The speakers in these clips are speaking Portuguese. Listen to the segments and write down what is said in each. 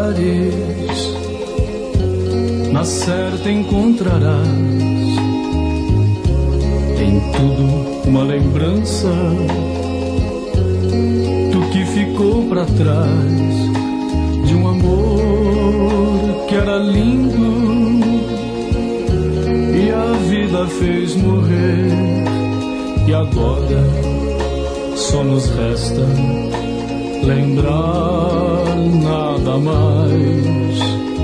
procurares, na certa encontrarás em tudo uma lembrança do que ficou pra trás, de um amor que era lindo e a vida fez morrer. E agora só nos resta lembrar, nada mais.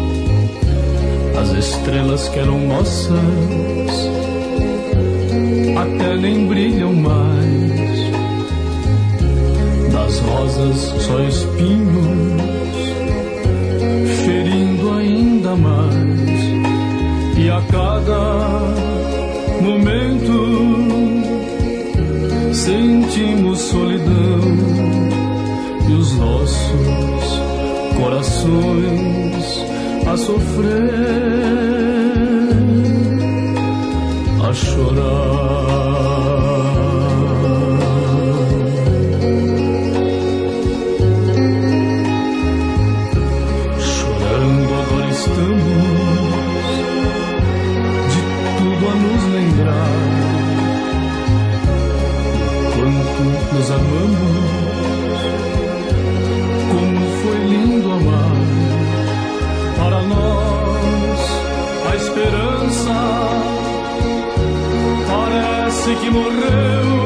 As estrelas que eram nossas até nem brilham mais. Das rosas só espinhos, ferindo ainda mais. E a cada momento sentimos solidão, e os nossos corações a sofrer, a chorar. Chorando agora estamos, de tudo a nos lembrar, quanto nos amamos, como foi lindo amar. Para nós a esperança parece que morreu.